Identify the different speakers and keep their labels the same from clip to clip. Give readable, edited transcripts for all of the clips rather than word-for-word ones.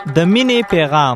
Speaker 1: د مینې پیغام.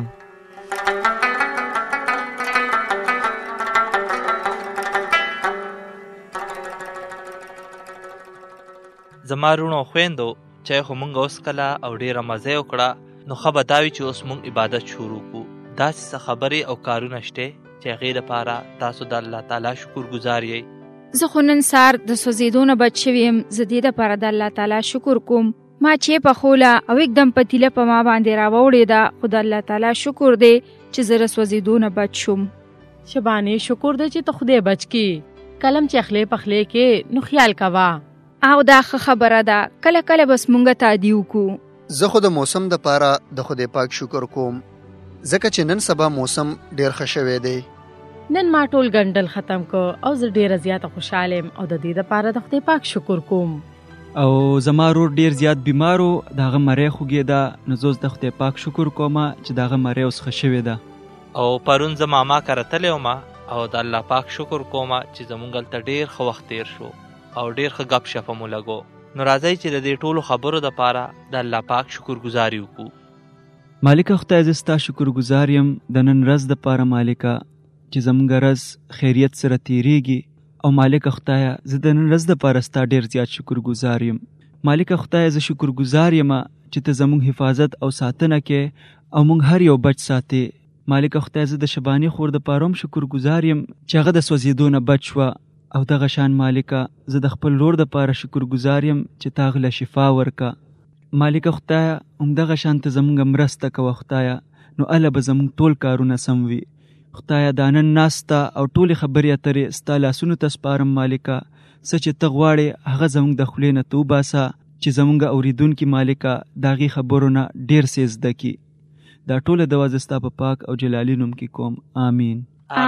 Speaker 2: زما رونو خویندو چې خو مونږ اوس کله او ډیره مزه وکړه، نو خو به دا وي چې اوس مونږ عبادت شروع کړو. داسې څه خبرې او کارونه شته چې هغې دپاره تاسو د الله تعالی شکر ګزار یئ.
Speaker 3: زه خو نن سهار د سوځېدو نه بچ شوې یم. زه دې دپاره د الله تعالی شکر کوم. ما چې پخوله او एकदम پتیله په ما باندې راوړېده، خو د الله تعالی شکر دی چې زه د سوځېدو نه بچ شوم.
Speaker 4: شبانې شکر دی چې ته خدای بچ کی. کلم چې اخلې پخلې کې نو خیال کوه.
Speaker 3: او دا ښه خبره ده، کله کله بس مونږ تعدي وکړو.
Speaker 5: زه خو د موسم دپاره د خدای پاک شکر کوم، ځکه چې نن سبا موسم ډېر ښه شوی دی.
Speaker 4: نن ما ټول ګنډل ختم کو او زه ډېره زیاته خوشحاله یم او د دې دپاره د خدای پاک شکر کوم.
Speaker 6: او زما رور ډېر زیات بیمارو، د هغه مری خوږېده، نو زه اوس د خدای پاک شکر کوم چې د هغه مری اوس ښه شوې ده.
Speaker 2: او پرون زه ماما کره تللی وم او د الله پاک شکر کوم چې زمونږ هلته ډېر ښه وخت تېر شو او ډېر ښه ګپ شپه مو لګو. نو راځئ چې د دې ټولو خبرو دپاره د الله پاک شکر ګزاري وکړو.
Speaker 6: مالکه خدای زه ستا شکر ګزار یم د نن ورځ دپاره مالکه چې زموږ ورځ خیریت سره تیریږي. او مالکه خدایه زه د نن ورځ دپاره ستا ډېر زیات شکر ګزار یم. مالکه خدایه زه شکر ګزار یم چې ته زموږ حفاظت او ساتنه کې او موږ هر یو بچ ساتې. مالکه خدایه زه د شباني خور دپاره هم شکر ګزار یم چې هغه د سوځېدو نه بچ شوه. او دغه شان مالکه زه د خپل رور دپاره شکر ګزار یم چې تا هغه له شفا ورکه. مالکه خدایه همدغه شان ته زموږ مرسته کوه خدایه، نو هله به زموږ ټول کارونه سم وي. خدایه دا نن ناسته او ټولې خبرې اترې ستا لاسونو ته سپارم مالکه. څه چې ته غواړې هغه زموږ د خولې نه ته وباسه چې زموږ اوریدونکي مالکه د هغې خبرو نه ډېر څه زده کړي. دا ټوله دعا زه ستا په پاک او جلالي نوم کې کوم. آمین.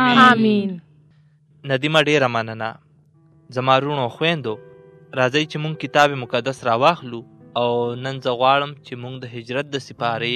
Speaker 4: آمین.
Speaker 2: ندیمه ډیره مننه. زما رونو خویندو راځئ چې مونږ کتاب مقدس راواخلو او نن زه غواړم چې مونږ د هجرت د سپارې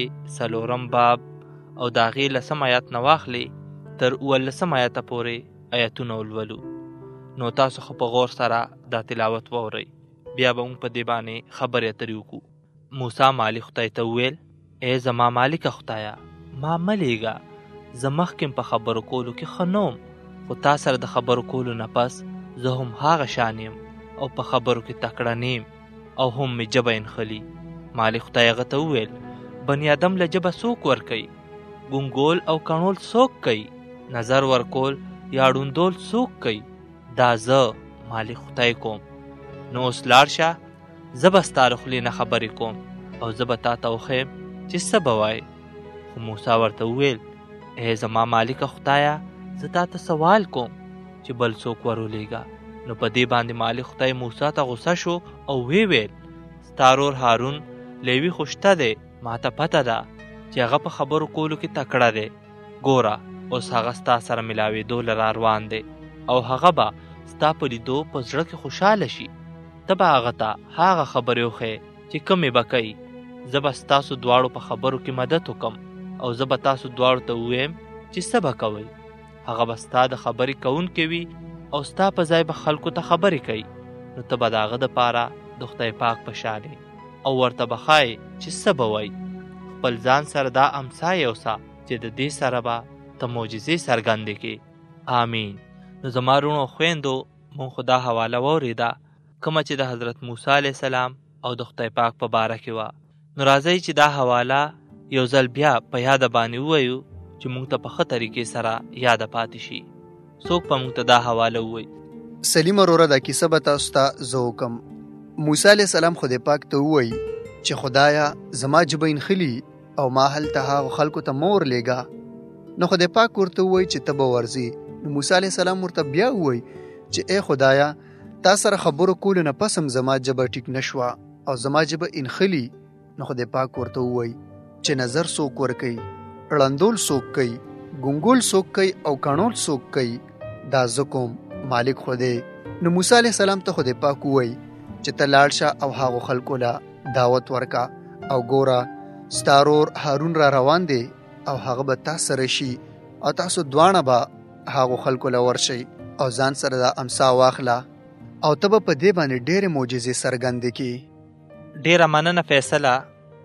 Speaker 2: 4 باب او د هغې 10 آیات نه واخلې تر 19 آیاته پورې آیاتونه ولولو. نو تاسو خو په غور سره دا تلاوت واورئ، بیا به مونږ په دې باندې خبرې اترې وکړو. موسی مالک خدای ته وویل: ای زما مالکه خدایه، ما مه لیږه، زه مخکې په خبرو کولو کې ښه نه وم، خو تا سره د خبرو کولو نه پس زه هم هغه شان یم او په خبرو کې تکړه نیم او هم مې ژبه انخلي. مالک خدای هغه ته وویل: بني آدم له ژبه څوک ورکوي؟ ګونګول او کڼول څوک کوي؟ نظر ورکول یا ړوندول څوک کوي؟ دا زه مالک خدای کوم. نو اوس لاړ شه، زه به ستا له خولې نه خبرې کوم او زه به تا ته وښیم چې څه به وایې. خو موسی ورته وویل: ای زما مالکه خدایه، زه تا ته سوال کوم چې بل څوک ورولېږه. نو په دې باندې مالک خدای موسی ته غوسه شو او وی ویل: ستا رور هارون لیوي خو شته دی، ما ته پته ده چې هغه په خبرو کولو کې تکړه دی. ګوره اوس هغه ستا سره ملاوېدو له را روان دی او هغه به ستا په لیدو په زړه کې خوشحاله شي. ته به هغه ته هغه خبرې وښیې چې کومې به کوي. زه به ستاسو دواړو په خبرو کې مدد وکم او زه به تاسو دواړو ته ووایم چې څه به کوئ. هغه به ستا د خبرې کوونکی وي او ستا په ځای به خلکو ته خبرې کوي. نو ته به د هغه دپاره د خدای پاک په شان او ورته به ښایې چې څه به وایي. خپل ځان سره دا امسا یوسه چې د دې سره به ته معجزې څرګندې کړې. آمین. نو زما رونو خویندو مونږ خو دا حواله واورېده کومه چې د حضرت موسی علیه السلام او د خدای پاک په باره کې وه. نو راځئ چې دا حواله یو ځل بیا په یاده باندې ووایو چې مونږ ته په ښه طریقې سره یاده پاتې شي. څوک په مونږ ته دا حواله ووایي؟
Speaker 5: سلیم وروره دا کیسه به تاسو ته زه وکم. موسی علیه السلام خدای پاک ته ووایي چې خدایه زما ژبه انخلي او ما هلته هغو خلکو ته مه ورلېږه. نو خدای پاک ورته ووایي چې ته به ورځې. نو موسی علیه السلام ورته بیا ووایي چې ای خدایه تا سره خبرو کولو نه پس هم زما ژبه ټیک نه شوه او زما ژبه انخلي. نو خدای پاک ورته ووایي چې نظر څوک ورکوي، ړندول څوک کوي، ګونګول څوک کوي او کڼول څوک کوي؟ دا زه کوم مالک خدای. نو موسی علیه السلام ته خدای پاک ووایي چې ته لاړ شه او هغو خلکو له دعوت ورکه او ګوره ستا رور هارون را روان دی او هغه به تا سره شي او تاسو دواړه به هغو خلکو له ورشئ او ځان سره دا امسا واخله او ته به په دې باندې ډېرې معجزې څرګندې کړي.
Speaker 2: ډیره مننه فیصله.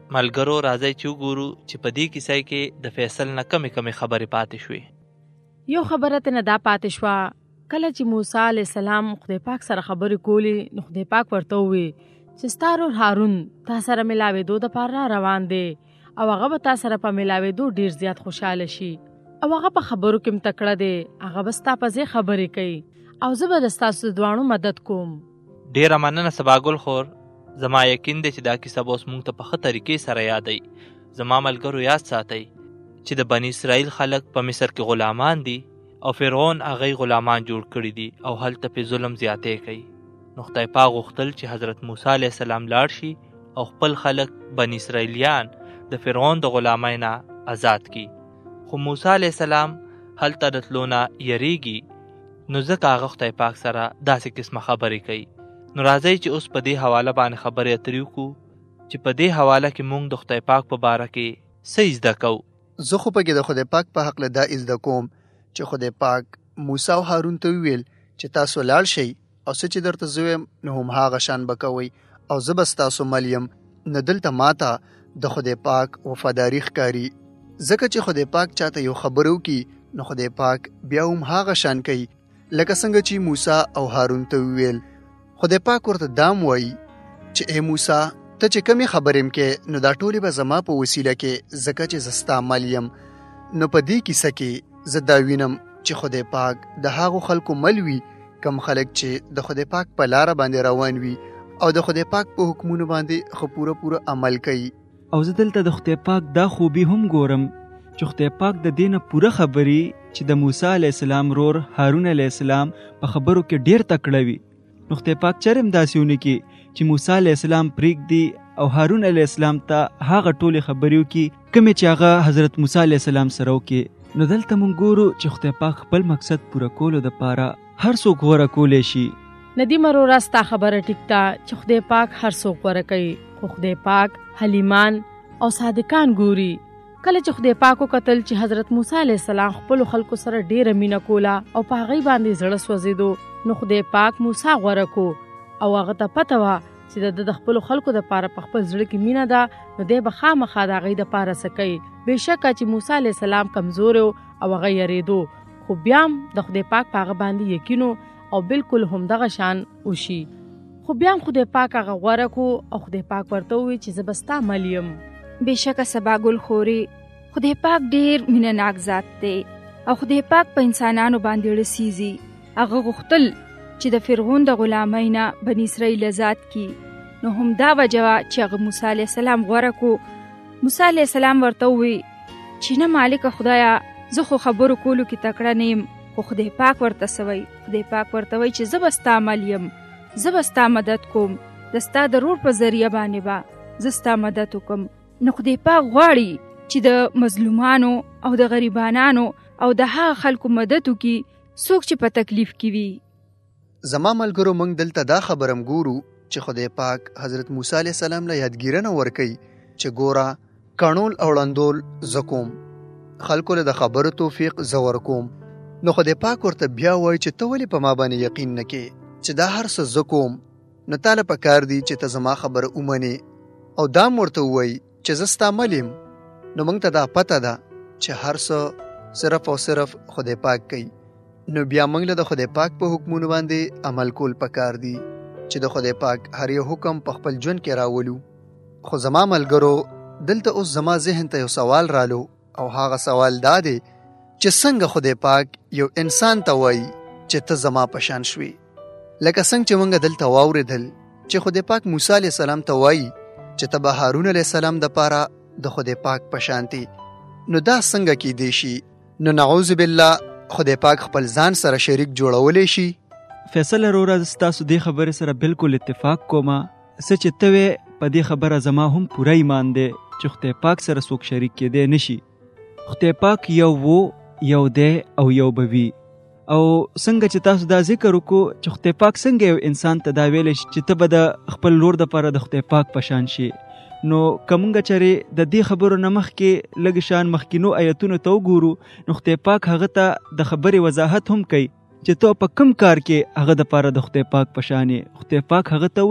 Speaker 2: ملګرو راځي چې وګورو چې په دې کیسه کې د فیصل نه کمې خبرې پاتې شوې.
Speaker 4: یو خبره ته نه دا پاتې شوه، کله چې موسی علیه السلام خدای پاک سره خبرې کولې نو خدای پاک ورته ووی چې ستا ورور هارون تا سره ملاوېدو دپاره روان دی او هغه به تا سره په ملاوېدو ډېر زیات خوشحاله شي او هغه په خبرو کې تکړه دی، هغه به ستا په ځای خبرې کوي او زه به د ستاسو دواړو مدد کوم.
Speaker 2: ډېره مننه سباګل خور. زما یقین دی چې دا کیسه به اوس موږ ته په ښه طریقې سره یادوي. زما ملګرو یاد ساتئ چې د بني اسرائیل خلک په مصر کې غلامان دي او فرعون هغوی غلامان جوړ کړي دي او هلته پې ظلم زیاتې کوي. نو خدای پاک غوښتل چې حضرت موسی علیه السلام لاړ شي او خپل خلک بني اسرائیلیان د فرعون د غلامۍ نه آزاد کړي. خو موسی علیه السلام هلته د تلو نه یریږي، نو ځکه هغه خدای پاک سره داسې قسمه خبرې کوي. نو راځئ چې اوس په دې حواله باندې خبرې اترې وکړو چې په دې حواله کې موږ د خدای پاک په باره کې څه زده کوو.
Speaker 5: زه خو پکې د خدای پاک په حقله دا زده کوم چې خدای پاک موسی او هارون ته وویل چې تاسو لاړ شئ او څه چې درته زه ویم نو هم هغه شان به کوئ او زه به ستاسو مل یم. نو دلته ماته د خدای پاک وفاداري ښکاري، ځکه چې خدای پاک چاته یو خبر وکړي نو خدای پاک بیا هم هغه شان کوي لکه څنګه چې موسی او هارون ته وویل. خدای پاک ورته دام وایي چې ای موسی ته چې کمې خبرې کې نو دا ټولې به زما په وسیله کې ځکه چې زه ستا مل یم. نو په دې کیسه کې زه دا وینم چې خدای پاک د هغو خلکو مل وي کم خلک چې د خدای پاک په لاره باندې روان وي او د خدای پاک په حکمونو باندې خو پوره عمل کوي.
Speaker 6: او زه دلته د خدای پاک دا خوبي هم ګورم چې خدای پاک د دې نه پوره خبري چې د موسی علیه السلام رور هارون علیه السلام په خبرو کې ډېر تکړه وي. نو خدای پاک چرم داسې ونه کړي چې موسی علیه السلام پرېږدي او هارون علیه السلام ته هغه ټولې خبرې وکړي کومې چې هغه حضرت موسی علیه السلام سره وکړي. نو دلته مونږ ګورو چې خدای پاک خپل مقصد پوره کولو دپاره هر څوک غوره کولی شي.
Speaker 4: ندیم وروره ستا خبره ټیک ده چې خدای پاک هر څوک غوره کوي، خو خدای پاک حلیمان او صادقان ګوري. کله چې خدای پاک وکتل چې حضرت موسی علیه السلام خپلو خلکو سره ډېره مینه کوله او په هغوی باندې زړه سوځېدو، نو خدای پاک موسی غوره کو او هغه ته پته وه چې د خپلو خلکو دپاره په خپل زړه کې مینه ده، نو دی به خامخا د هغوی دپاره څه کوي. بېشکه چې موسی علیه السلام کمزوری او هغه یریدو، خو بیا هم د خدای پاک په هغه باندې یقین او بالکل همدغه شان وشي. خو بیا هم خدای پاک هغه غوره کو او خدای پاک ورته وویل چې زه به ستا مل یم.
Speaker 3: بېشکه سباګل خوري خدای پاک ډېر مینه‌ناک ذات دی او خدای پاک په انسانانو باندې رسیږي. هغه غوښتل چې د فرعون د غلامۍ نه بني اسرائیل آزاد کړي، نو همدا وجه وه چې هغه موسی علیه السلام غوره کو. موسی علیه السلام ورته ووی چې نه مالکه خدایه زه خو خبرو کولو کې تکړه نه یم، خو خدای پاک ورته سوی خدای پاک ورته وی چې زه به ستا مل یم، زه به ستا مدد کوم، د ستا د رور په ذریعه باندې به زه ستا مدد وکم. نو خدای پاک غواړي چې د مظلومانو او د غریبانانو او د هغه خلکو مدد وکړي څوک چې په تکلیف کې وي.
Speaker 5: زما ملګرو موږ دلته دا خبرم ګورو چې خدای پاک حضرت موسی علیه السلام له یادګیرنه ورکوي چې ګوره کڼول او ړندول زه کوم، خلکو له د خبرو توفیق زه ورکوم. نو خدای پاک ورته بیا وایي چې ته ولې په ما باندې یقین نه کې چې دا هر څه زه کوم، نو تاله پکار دی چې ته زما خبره ومنې او دا ورته ووایي چې زه ستا مل یم. نو موږ ته دا پته ده چې هر څه صرف او صرف خدای پاک کوي. نو بیا موږ له د خدای پاک په حکمونو باندې عمل کول پکار دي چې د خدای پاک هر یو حکم په خپل ژوند کې راولو. خو زما ملګرو دلته اوس زما ذهن ته یو سوال رالو او هغه سوال دا دی چې څنګه خدای پاک یو انسان ته وایي چې ته زما په شان شوې، لکه څنګه چې موږ دلته واورېدل چې خدای پاک موسی علیه السلام ته وایي چې ته به هارون علیه السلام دپاره د خدای پاک په شانتي. نو دا څنګه کیدی شي؟ نو نعوذ بالله خدای پاک خپل ځان سره شریک جوړولی شي؟
Speaker 6: فیصل وروره ستاسو دې خبرې سره بالکل اتفاق کومه. څه چې ته وې په دې خبره زما هم پوره ایمان دی چې خدای پاک سره څوک شریک کېدی نشي. خدای پاک یو و، یو دی او یو به وي. او څنګه چې تاسو دا ذکر وکړو چې خدای پاک څنګه یو انسان ته دا ویلی شي چې ته به د خپل لور دپاره د خدای پاک په شان شي، نو که مونږ چرې د دې خبرو نه مخکې لږ شان مخکینو آیتونو ته وګورو نو خدای پاک هغه ته د خبرې وضاحت هم کوي چې ته په کم کار کې هغه دپاره د خدای پاک په شان یې. خدای پاک هغه ته وایي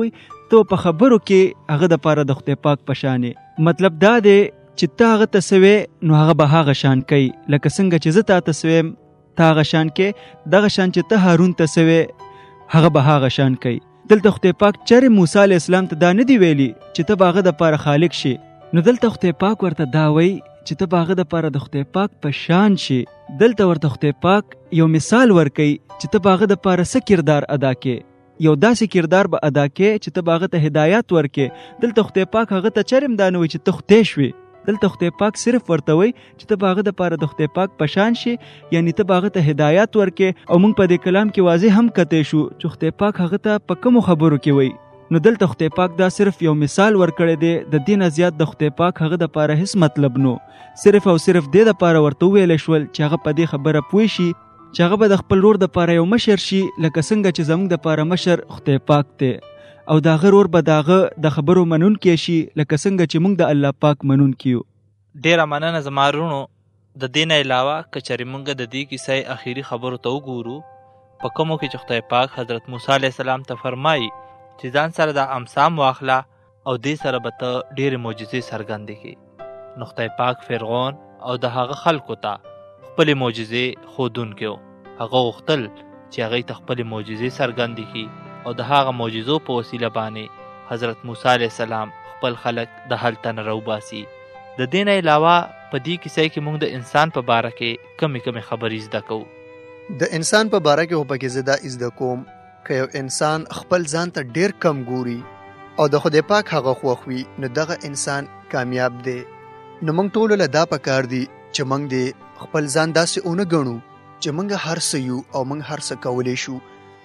Speaker 6: تو په خبرو کې هغه د پاره د خدای پاک پشانې. مطلب دا دی چې ته هغه ته سوې نو هغه به هغه شان کوي، لکه څنګه چې زه تا ته سویم ته هغه شان کې، دغه شان چې ته هارون ته سوې هغه به هغه شان کوي. دلته خدای پاک چرې موسی علیه السلام ته دا نه دی ویلي چې ته به هغه د پاره خالق شي، نو دلته خدای پاک ورته دا وایي چې ته به هغه د پاره د خدای پاک په شان شي. دلته ورته خدای پاک یو مثال ورکوي چې ته به هغه د پاره څه کردار ادا کې، یو داسې کردار به ادا کې چې ته به هغه ته هدایت ورکې. دلته خدای پاک هغه ته چرې هم دا نه وایي چې ته خدای شوې، دلته خدای پاک صرف ورته وایي چې ته به هغه د پاره د خدای پاک په شان شي، یعنی ته به هغه ته هدایت ورکې. او موږ په دې کلام کې واضح هم کتی شو چې خدای پاک هغه ته په کومو خبرو کې وایي. نو دلته خدای پاک دا صرف یو مثال ورکړی دی، د دې نه زیات د خدای پاک هغه د پاره هیڅ مطلب نو، صرف او صرف دې د پاره ورته ویلی شول چې هغه په دې خبره پوه شي چې هغه به د خپل ورور د پاره یو مشر شي، لکه څنګه چې زموږ د پاره مشر خدای پاک دی، او د هغه ورور به د هغه د خبرو منونکی شي لکه څنګه چې موږ د الله پاک منونکي یو.
Speaker 2: ډیره مننه زما وروڼو. د دې نه علاوه که چېرې موږ د دې کیسې اخري خبرو ته وګورو، په کومو کې چې خدای پاک حضرت موسی علیه السلام ته فرمایي چې ځان سره د امسام واخله او دې سره به ته ډېرې معجزې څرګندې کړي. نو خدای پاک فرعون او د هغه خلکو ته خپلې معجزې ښودونکی و. هغه غوښتل چې هغوی ته خپلې معجزې څرګندې کړي او د هغه معجزو په وسیله باندې حضرت موسی علیه السلام خپل خلک د هلته نه راوباسي. د دې نه علاوه په دې کیسې کې موږ د انسان په باره کې کمې خبرې زده کوو.
Speaker 5: د انسان په باره کې خو پکې زه دا زده کوم که یو انسان خپل ځان ته ډیر کم ګوري او د خدای پاک هغه خوښ وي نو دغه انسان کامیاب دی. نو موږ ټولو له دا پکار دي چې موږ د خپل ځان داسې ونه ګڼو چې موږ هر څه یو او موږ هر څه کولی شو،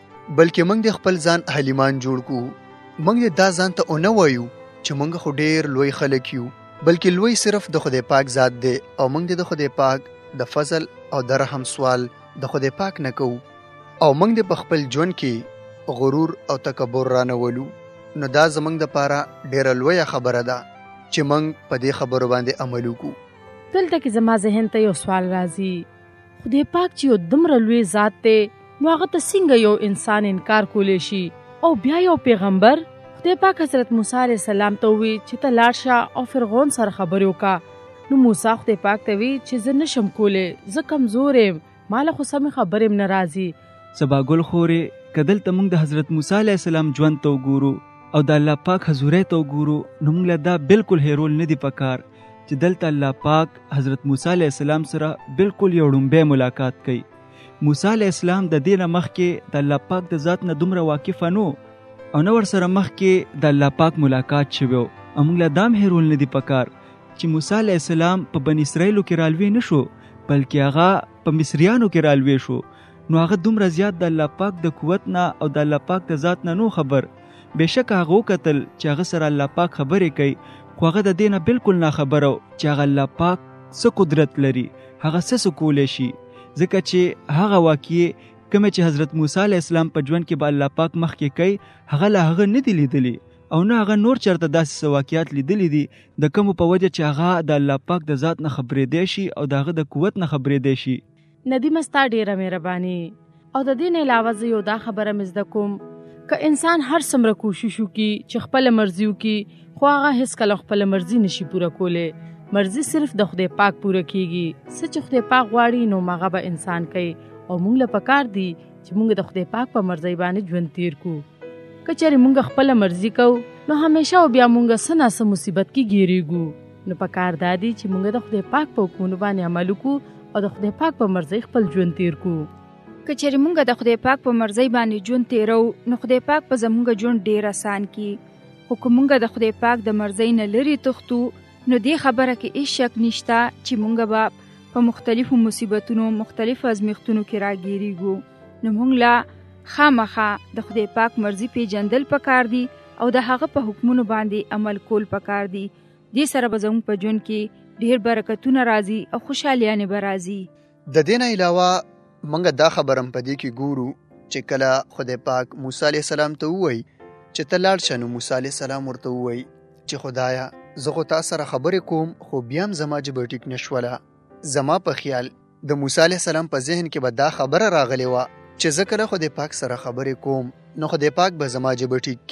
Speaker 5: بلکې موږ د خپل ځان حلیمان جوړ کړو. موږ دا ځان ته ونه وایو چې موږ خو ډیر لوی خلک یو، بلکې لوی صرف د خدای پاک ذات دی او موږ د خدای پاک د فضل او د رحم سوال د خدای پاک نه کوو او موږ د په خپل ژوند کې غرور او تکبر رانولو. نو دا زموږ د پاره ډیره لویه خبره ده چې موږ په دې خبرو باندې عمل وکړو.
Speaker 4: دلته کې زما ذهن ته یو سوال راځي، خدای پاک چې یو دومره لوی ذات دی نو هغه ته څنګه یو انسان انکار کولی شي؟ او بیا یو پیغمبر خدای پاک حضرت موسی علیه السلام ته وی چې ته لاړ شه او فرعون سره خبرې وکړه. نو موسی خدای پاک ته وی چې زه نشم کولی، زه کمزور یم، ماله خو سمې خبرې هم نه راځي.
Speaker 6: سبا ګل خورې که دلته موږ د حضرت موسی علیه السلام ژوند ته وګورو او د الله پاک حضوری ته وګورو نو موږ له دا بالکل هیرول نه دی پکار چې دلته الله پاک حضرت موسی علیه السلام سره بالکل یو ړومبی ملاقات کوي. موسی علیه السلام د دې نه مخکې د الله پاک د ذات نه دومره واقفه نو او نه ورسره مخکې د الله پاک ملاقات شوی او موږ له دا هم هیرول نه دی پکار چې موسی علیه السلام په بني اسرائیلو کې رالوی نه شو بلکې هغه په مصریانو کې رالوی شو. نو هغه دومره زیات د الله پاک د قوت نه او د الله پاک د ذات نه نو خبر. بېشکه هغه وکتل چې هغه سره الله پاک خبرې کوي، خو هغه د دې نه بالکل ناخبره و چې هغه الله پاک څه قدرت لري، هغه څه کولی شي، ځکه چې هغه واقعې کومې چې حضرت موسی علیه السلام په ژوند کې به الله پاک مخکې کوي هغه له هغه نه دي لیدلي او نه هغه نور چېرته داسې څه واقعات لیدلي دي د کومو په وجه چې هغه د الله پاک د ذات نه خبرېدی شي او د هغه د قوت نه خبرېدی شي.
Speaker 4: ندیمه ستا ډیره مهرباني. او د دې نه علاوه زه یو دا خبره مې زده کوم که انسان هر څومره کوشش وکړي چې خپله مرضي وکړي خو هغه هېڅکله خپله مرضي نشي پوره کولی. مرضي صرف د خدای پاک پوره کیږي. څه چې خدای پاک غواړي نو هغه به انسان کوي او موږ له پکار دي چې موږ د خدای پاک په مرضۍ باندې ژوند تیر کړو. که چېرې موږ خپله مرضي کوو نو همیشه او بیا موږ څه ناڅه مصیبت کې ګیریږو. نو پکار دا دی چې موږ د خدای پاک په حکمونو باندې عمل وکړو او د خدای پاک په مرضۍ خپل ژوند تیر کړو.
Speaker 3: که چېرې موږ د خدای پاک په مرضۍ باندې ژوند تیرو نو خدای پاک به زموږ ژوند ډېر اسان کړي. خو که موږ د خدای پاک د مرضۍ نه لرې تښتو نو دې خبره کې هېڅ شک نشته چې موږ به په مختلفو مصیبتونو مختلفو ازمیښتونو کې راګیریږو. نو موږ له خامخا د خدای پاک مرضي پیژندل پکار دي او د هغه په حکمونو باندې عمل کول پکار دي. دې سره به زموږ په ژوند کې ډېر برکتونه راځي او خوشحالیانې به راځي.
Speaker 5: د دې نه علاوه موږ دا خبره هم په دې کې ګورو چې کله خدای پاک موسی علیه السلام ته ووایي چې ته لاړ شه نو موسی علیه السلام ورته ووایي چې خدایه زه خو تا سره خبرې کوم خو بیا هم زما ژبه ټیک نه شوله. زما په خیال د موسی علیه السلام په ذهن کې به دا خبره راغلې وه چې زه کله خدای پاک سره خبرې کوم نو خدای پاک به زما ژبه ټیک کړي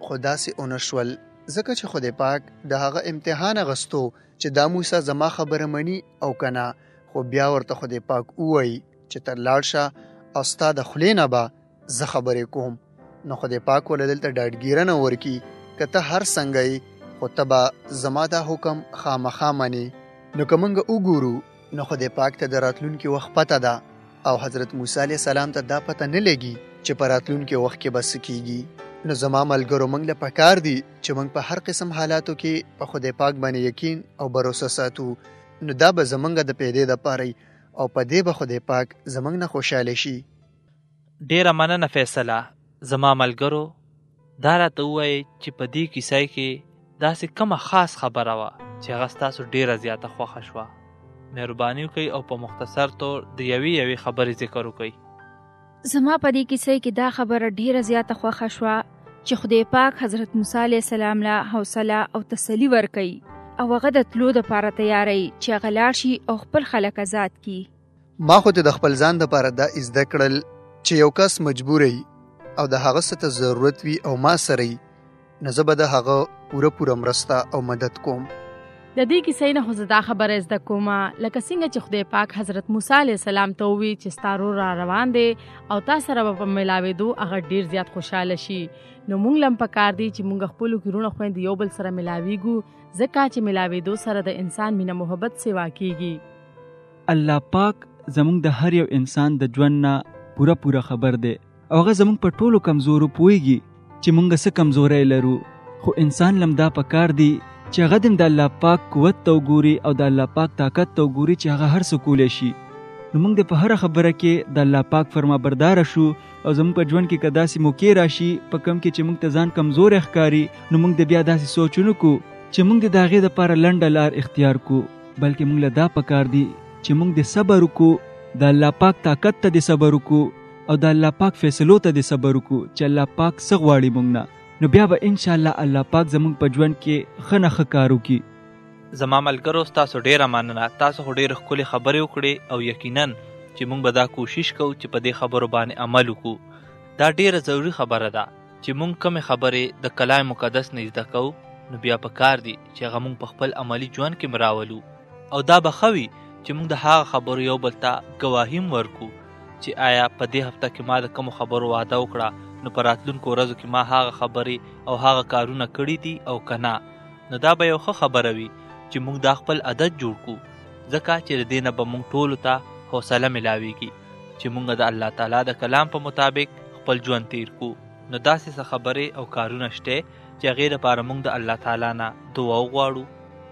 Speaker 5: خو داسې ونه شول، ځکه چې خدای پاک د هغه امتحان اغستو چې دا موسی زما خبره مني او کنه. خو بیا ورته خدای پاک ووایي چې تر لاړ شه او ستا د خولې نه به زه خبرې کوم. نو خدای پاک ول دلته ډاډګیرنه ورکي که ته هر څنګه یې خو ته به زما دا حکم خامخا منې. نو که موږ وګورو نو خدای پاک ته د راتلونکي وخت پته ده او حضرت موسی علیه السلام ته دا پته نه لګي چې په راتلونکي وخت کې به څه کیږي. نو زما ملګرو موږ له پکار دي چې موږ په هر قسم حالاتو کې په خدای پاک باندې یقین او باور ساتو. نو دا به زمونږ د پیدې دپاره او په دې به خدای پاک زمونږ نه خوشحاله شي.
Speaker 2: ډیره مننه فیصله. زما ملګرو دا راته ووایئ چې په دې کیسه کې داسې کومه خاص خبره وه چې هغه ستاسو ډیره زیاته خوښه شوه. مهرباني وکړئ او په مختصر طور د یوې خبرې ذکر وکړئ.
Speaker 3: زما په دې کیسه کې دا خبره ډیره زیاته خوښه شوه چې خدای پاک حضرت موسی علیه السلام له حوصله او تسلی ورکړي او هغه د تلو دپاره تیاری چې هغه لاړ شي او خپل خلک آزاد کړي.
Speaker 5: ما خو ته د خپل ځان دپاره دا زده کړل چې یو کس مجبور او د هغه څه ته ضرورت وي او ما سره نو زه به د هغه پوره مرسته او مدد کوم.
Speaker 4: د دې کیسې نه خو زه دا خبره زده کوم لکه څنګه چې خدای پاک حضرت موسی علیه السلام ته وویل چې ستا ورور را روان دی او تا سره به په ملاوېدو هغه ډېر زیات خوشحاله شي. نو موږ هم پکار دی چې موږ خپلو کورونه خویندې یو بل سره ملاویږو ځکه چې ملاوېدو سره د انسان مینه محبت سیوا کیږي.
Speaker 6: الله پاک زموږ د هر یو انسان د ژوند نه پوره خبر دی او هغه زموږ په ټولو کمزورو پوهیږي چې موږ څه کمزورۍ لرو. خو انسان لم دا پکار دی چې هغه د الله پاک قوت ته وګوري او د الله پاک طاقت ته وګوري چې هغه هر څه کولی شي. نو موږ د په هره خبره کې د الله پاک فرمانبرداره شو او زموږ په ژوند کې که داسې موقع راشي په کوم کې چې موږ ته ځان کمزوری ښکاري نو موږ د بیا داسې سوچونه کو چې موږ د هغې دپاره لنډه لار اختیار کو، بلکې موږ له دا پکار دي چې موږ د صبر وکړو، د الله پاک طاقت ته د صبر وکړو او د الله پاک فیصلو ته د صبر وکړو چې الله پاک څه غواړي موږ نه. نو بیا به انشاءالله الله پاک زموږ په ژوند کې ښه نه ښه کار وکړي.
Speaker 2: زما ملګرو ستاسو ډیره مننه. تاسو خو ډیرې ښکلې خبرې وکړې او یقینا چې موږ به دا کوشش کوو چې په دې خبرو باندې عمل وکړو. دا ډیره ضروري خبره ده چې موږ کومې خبرې د کلام مقدس نه زده کوو نو بیا پکار دي چې هغه موږ په خپل عملي ژوند کې مراولو او دا به ښه وي چې موږ د هغه خبرو یو بل ته ګواهي هم ورکړو چې آیا په دې هفته کې ما د کومو خبرو وعده وکړه نو په راتلونکو ورځو کې ما هغه خبرې او هغه کارونه کړي دي او که نه. نو دا به یو ښه خبره وي چې موږ دا خپل عادت جوړ کړو ځکه چې د دې نه به موږ ټولو ته حوصله ملاویږي چې موږ د الله تعالی د کلام په مطابق خپل ژوند تیر کړو. نو داسې څه خبرې او کارونه شته چې هغې دپاره موږ د الله تعالی نه دعا وغواړو.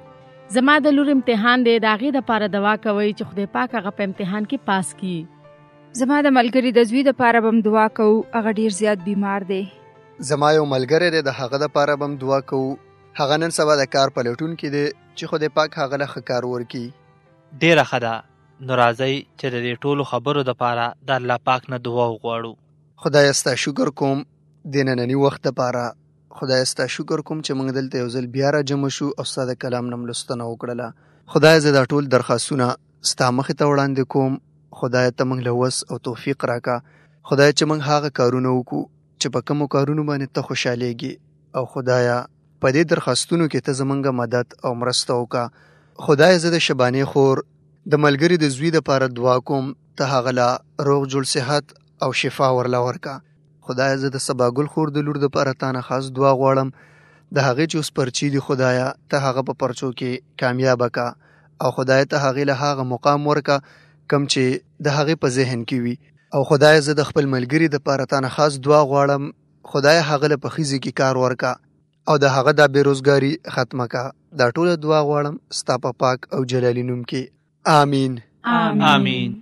Speaker 4: زما د لور امتحان دی، د هغې دپاره دعا کوئ چې خدای پاک هغه په امتحان کې پاس کړي.
Speaker 3: زما د ملګري د زوی دپاره به هم دعا کوو، هغه ډیر زیات بیمار دی.
Speaker 5: زما یو ملګری دی، د هغه دپاره به هم دعا کوو. هغه نن سبا د کار په لټون کې دی چې خدای پاک هغه له ښه کار ورکړي.
Speaker 2: ډیره ښه ده. نو راځئ چې د دې ټولو خبرو دپاره د الله پاک نه دعا وغواړو.
Speaker 5: خدایه ستا شکر کوم د ننني وخت دپاره. خدایه ستا شکر کوم چې موږ دلته یو ځل بیا راجمع شو او ستا د کلام نه لوستنه وکړله. خدایه زه دا ټول درخواستونه ستا مخې ته وړاندې کوم. خدایه ته موږ له وس او توفیق راکا. خدایه چې موږ هغه کارونه وکړو چې په کومو کارونو باندې ته خوشحالیږي او خدایه په دې درخواستونو کې ته زموږ مدد او مرسته وکړه. خدایه زه د شبانې خور د ملګري د زوی دپاره دعا کوم ته هغه له روغ جوړ صحت او شفا ورله ورکړه. خدایه زه د سباګل خور د لور دپاره تا نه خاص دعا غواړم د هغې چې اوس پرچي دي خدایه ته هغه په پرچو کې کامیابه کا او خدایه ته هغې له هغه مقام ورکړه کم چې د هغې په ذهن کې وي. او خدایه زه د خپل ملګري دپاره تا نه خاص دعا غواړم خدایه هغه له په ښځې کې کار ورکړه او د هغه دا بېروزګاري ختمه کا. دا ټوله دعا غواړم ستا په پاک او جلالي نوم کې. آمین.
Speaker 2: آمین.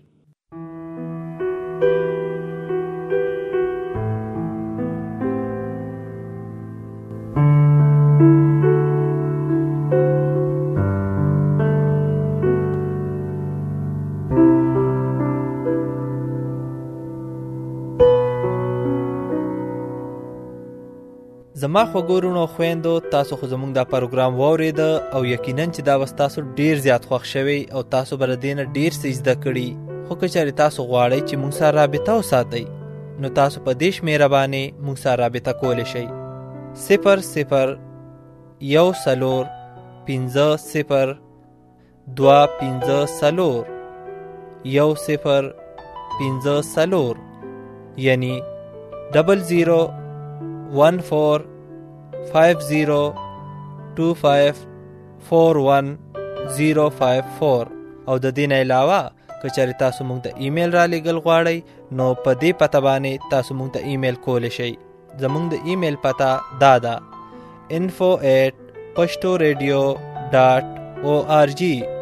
Speaker 2: زما خوږورونو خويندو تاسو خو زموږ دا پروګرام واورید او یقینا چې دا وستاسو ډیر زیات خوښ شوی او تاسو بر دینه ډیر څه زده کړی. خو که چېرې تاسو غواړئ چې موږ سره رابطه وساتئ نو تاسو په دیش مهرباني موږ سره رابطه کولی شئ. 005015 یعنی 001450254154 او د دې نه علاوه که چېرې تاسو موږ ته ایمیل را لیږل غواړئ نو په دې پته باندې تاسو موږ ته ایمیل کولی شئ. زموږ د ایمیل پته دا ده info@pashtoradio.org